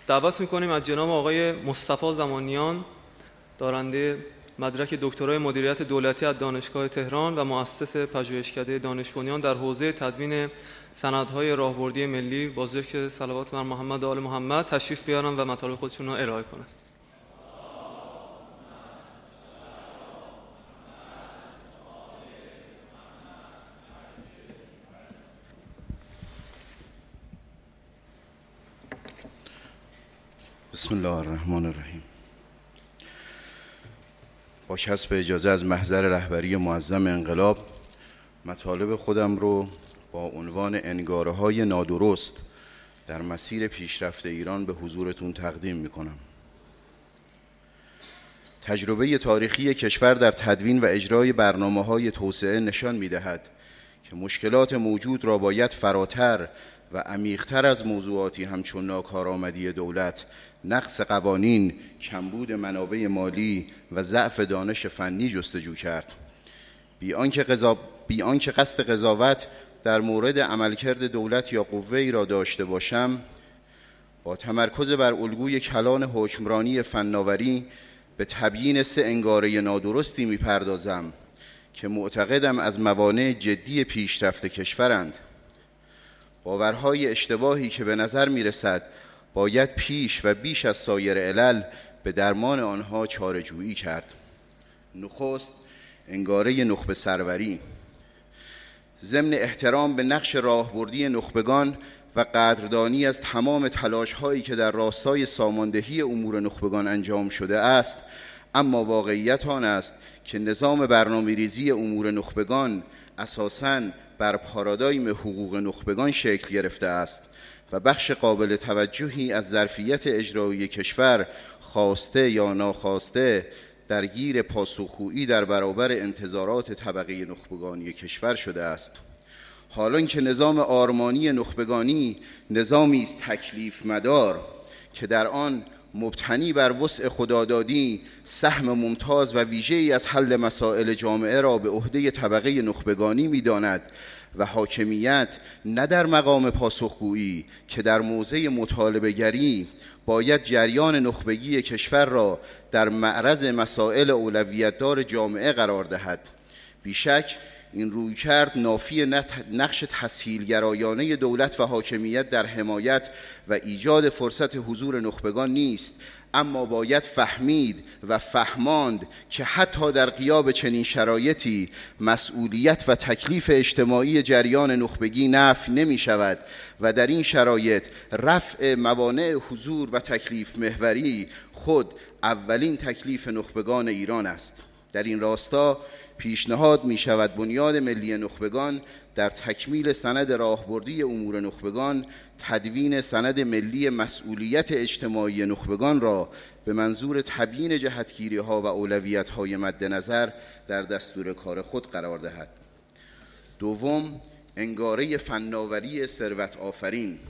دعوت می‌کنیم از جناب آقای مصطفی زمانیان، دارنده مدرک دکترای مدیریت دولتی از دانشگاه تهران و مؤسس پژوهشکده دانش بنیان در حوزه تدوین سندهای راهبردی ملی، با ذکر صلوات بر محمد و آل محمد تشریف بیارن و مطالب خودشون رو ارائه کنن. بسم الله الرحمن الرحیم. با کسب اجازه از محضر رهبری معظم انقلاب، مطالب خودم رو با عنوان انگاره‌های نادرست در مسیر پیشرفت ایران به حضورتون تقدیم می‌کنم. تجربه تاریخی کشور در تدوین و اجرای برنامه‌های توسعه نشان می‌دهد که مشکلات موجود را باید فراتر و عمیق‌تر از موضوعاتی همچون ناکارآمدی دولت، نقص قوانین، کمبود منابع مالی و ضعف دانش فنی جستجو کرد. بی آنکه قصد قضاوت در مورد عملکرد دولت یا قوه‌ای را داشته باشم، با تمرکز بر الگوی کلان حکمرانی فناوری به تبیین 3 انگاره نادرستی می‌پردازم که معتقدم از موانع جدی پیشرفت کشورند. باورهای اشتباهی که به نظر می‌رسد باید پیش و بیش از سایر علل به درمان آنها چاره‌جویی کرد. نخست، انگاره نخبه سروری. ضمن احترام به نقش راهبردی نخبگان و قدردانی از تمام تلاش‌هایی که در راستای ساماندهی امور نخبگان انجام شده است، اما واقعیت آن است که نظام برنامه‌ریزی امور نخبگان اساساً بر پارادایم حقوق نخبگان شکل گرفته است و بخش قابل توجهی از ظرفیت اجرایی کشور، خواسته یا ناخواسته، درگیر پاسخگویی در برابر انتظارات طبقه نخبگانی کشور شده است. حالان که نظام آرمانی نخبگانی نظامی است تکلیف مدار که در آن مبتنی بر وسع خدادادی سهم ممتاز و ویژه‌ای از حل مسائل جامعه را به عهده طبقه نخبگانی می‌داند و حاکمیت نه در مقام پاسخگویی که در موضع مطالبه‌گری باید جریان نخبگی کشور را در معرض مسائل اولویت‌دار جامعه قرار دهد. بیشک این رویکرد نافی نقش تسهیل‌گرایانه دولت و حاکمیت در حمایت و ایجاد فرصت حضور نخبگان نیست، اما باید فهمید و فهماند که حتی در غیاب چنین شرایطی مسئولیت و تکلیف اجتماعی جریان نخبگی نفی نمی شود و در این شرایط رفع موانع حضور و تکلیف محوری خود اولین تکلیف نخبگان ایران است. در این راستا پیشنهاد می شود بنیاد ملی نخبگان در تکمیل سند راهبردی امور نخبگان تدوین سند ملی مسئولیت اجتماعی نخبگان را به منظور تبیین جهتگیری‌ها و اولویت‌های مد نظر در دستور کار خود قرار دهد. دوم، انگاره فناوری ثروت آفرین.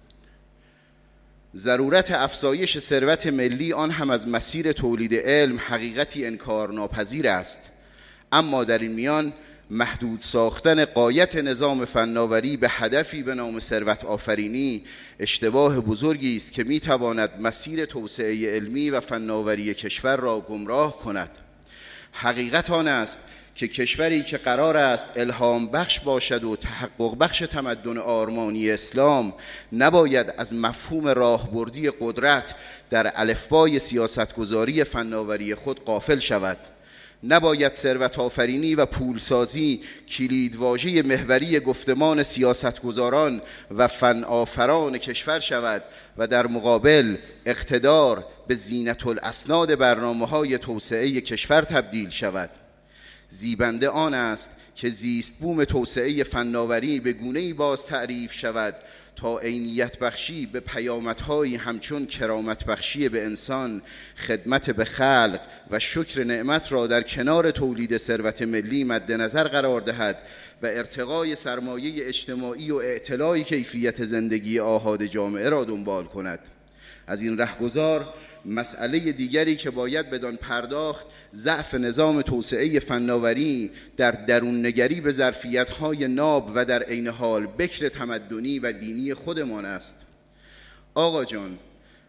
ضرورت افزایش ثروت ملی، آن هم از مسیر تولید علم، حقیقتی انکارناپذیر است، اما در این میان محدود ساختن غایت نظام فناوری به هدفی به نام ثروت آفرینی اشتباه بزرگی است که میتواند مسیر توسعه علمی و فناوری کشور را گمراه کند. حقیقت آن است که کشوری که قرار است الهام بخش باشد و تحقق بخش تمدن آرمانی اسلام نباید از مفهوم راهبردی قدرت در الفبای سیاستگذاری فناوری خود غافل شود. نباید ثروت آفرینی و پولسازی کلیدواژه محوری گفتمان سیاستگزاران و فنآفران کشور شود و در مقابل اقتدار به زینت الاسناد برنامه‌های توسعه کشور تبدیل شود. زیبنده آن است که زیست بوم توسعه فناوری به گونه‌ای باز تعریف شود تا عینیت بخشی به پیامدهایی همچون کرامت بخشی به انسان، خدمت به خلق و شکر نعمت را در کنار تولید ثروت ملی مد نظر قرار دهد و ارتقای سرمایه اجتماعی و اعتلاء کیفیت زندگی آحاد جامعه را دنبال کند. از این رهگذار مسئله دیگری که باید بدان پرداخت ضعف نظام توسعه فناوری در درون نگری به ظرفیت‌های ناب و در عین حال بکر تمدنی و دینی خودمان است. آقا جان،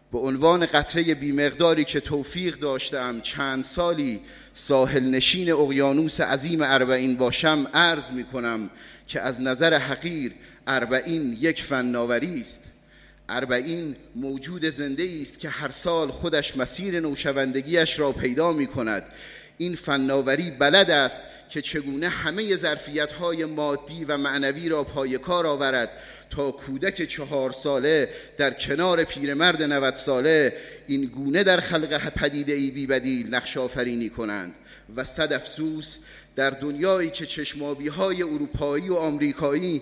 به عنوان قطره بیمقداری که توفیق داشتم چند سالی ساحل نشین اقیانوس عظیم اربعین باشم، عرض می کنم که از نظر حقیر اربعین یک فناوری است. اربعین موجود زنده است که هر سال خودش مسیر نوشوندگیش را پیدا می کند. این فناوری بلد است که چگونه همه ظرفیت‌های مادی و معنوی را پای کار آورد تا کودک 4 ساله در کنار پیرمرد 90 ساله این گونه در خلق پدیده‌ای بی‌بدیل نقش آفرینی کنند. و صد افسوس در دنیایی که چشمابی‌های اروپایی و آمریکایی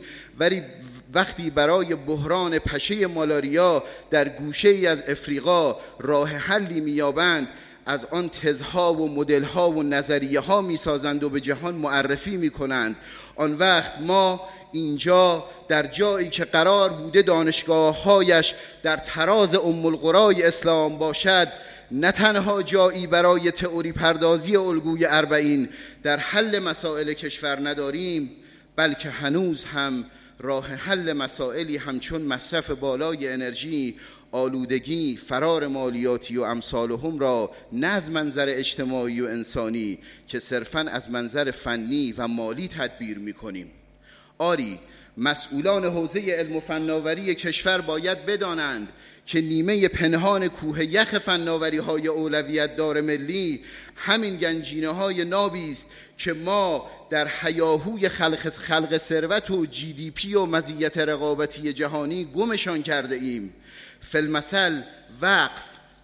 وقتی برای بحران پشه مالاریا در گوشه‌ای از افریقا راه حلی می‌یابند، از آن تزها و مدل‌ها و نظریه‌ها می‌سازند و به جهان معرفی می‌کنند. آن وقت ما اینجا در جایی که قرار بوده دانشگاه‌هایش در تراز القرای اسلام باشد، نه تنها جایی برای تئوری پردازی الگوی اربعین در حل مسائل کشور نداریم، بلکه هنوز هم راه حل مسائلی همچون مصرف بالای انرژی، آلودگی، فرار مالیاتی و امثالهم را نه از منظر اجتماعی و انسانی که صرفاً از منظر فنی و مالی تدبیر می‌کنیم. آری، مسئولان حوزه علم و فناوری کشور باید بدانند که نیمه پنهان کوه یخ فناوری‌های اولویت دار ملی همین گنجینه‌های نابی است که ما در هیاهوی خلق ثروت و GDP و مزیت رقابتی جهانی گمشان کرده ایم. فی‌المثل وقف،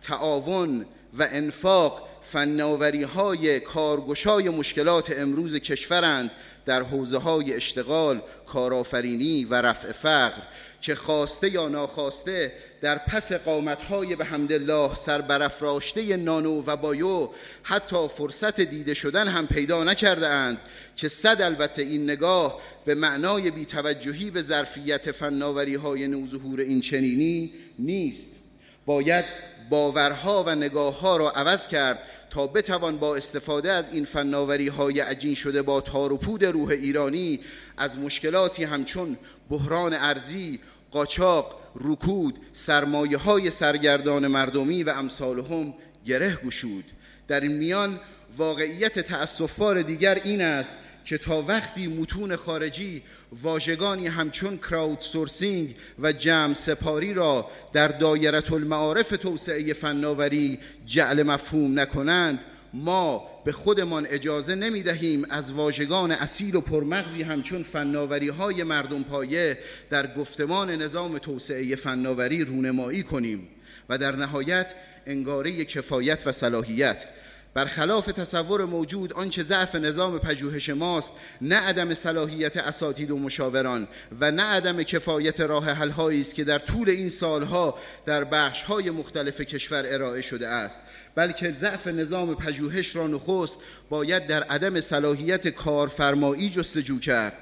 تعاون و انفاق فناوری‌های کارگشای مشکلات امروز کشورند در حوزه‌های اشتغال، کارآفرینی و رفع فقر که خواسته یا ناخواسته در پس قامت‌های بحمدالله سربرافراشته نانو و بایو حتی فرصت دیده شدن هم پیدا نکرده اند که صد البته این نگاه به معنای بی‌توجهی به ظرفیت فناوری‌های نوظهور این چنینی نیست. باید باورها و نگاه‌ها را عوض کرد تا بتوان با استفاده از این فناوری‌های عجین شده با تار و پود روح ایرانی از مشکلاتی همچون بحران ارزی، قاچاق، رکود، سرمایه‌های سرگردان مردمی و امثالهم گره گشود. در این میان واقعیت تأسف‌بار دیگر این است که تا وقتی متون خارجی واژگانی همچون کراود سورسینگ و جمع سپاری را در دایره المعارف توسعه فناوری جعل مفهوم نکنند، ما به خودمان اجازه نمی دهیم از واژگان اصیل و پرمغزی همچون فناوری‌های مردم پایه در گفتمان نظام توسعه فناوری رونمایی کنیم و در نهایت انگاره کفایت و صلاحیت. برخلاف تصور موجود آنچه ضعف نظام پژوهش ماست نه عدم صلاحیت اساتید و مشاوران و نه عدم کفایت راه حل‌هایی است که در طول این سالها در بخش‌های مختلف کشور ارائه شده است، بلکه ضعف نظام پژوهش را نخست باید در عدم صلاحیت کارفرمایی جستجو کرد.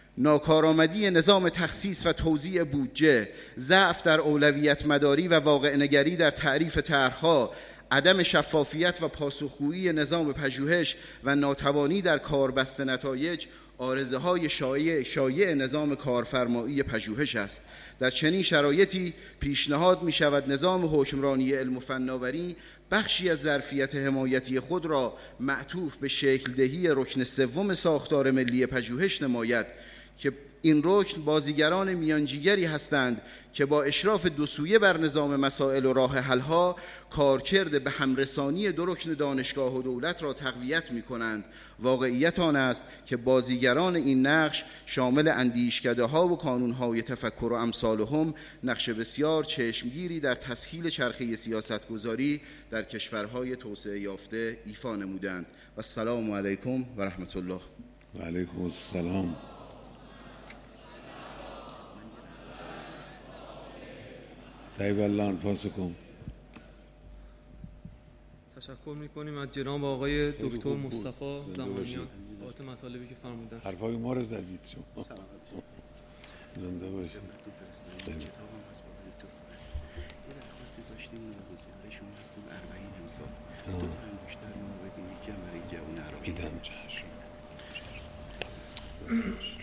ناکارآمدی نظام تخصیص و توزیع بودجه، ضعف در اولویت مداری و واقع نگری در تعریف طرح‌ها، عدم شفافیت و پاسخگویی نظام پژوهش و ناتوانی در کاربست نتایج عارضه‌های شایع نظام کارفرمایی پژوهش است. در چنین شرایطی پیشنهاد می‌شود نظام حکمرانی علم و فناوری بخشی از ظرفیت حمایتی خود را معطوف به شکل دهی رکن سوم ساختار ملی پژوهش نماید که این رکن بازیگران میانجیگری هستند که با اشراف دو سویه بر نظام مسائل و راه حل‌ها کارکرد به همرسانی دو رکن دانشگاه و دولت را تقویت می‌کنند. واقعیت آن است که بازیگران این نقش شامل اندیشکده‌ها و کانون‌های تفکر و امثالهم نقش بسیار چشمگیری در تسهیل چرخه سیاستگذاری در کشورهای توسعه یافته ایفا نمودند. و السلام علیکم و رحمت الله. و علیکم السلام. طیب الله انفاسکم. تشکر می‌کنیم از جناب آقای دکتر مصطفی زمانیان بابت مطالبی که فرمودن. حرفای ما رو زدید شما. زنده باشید. میدم چشم.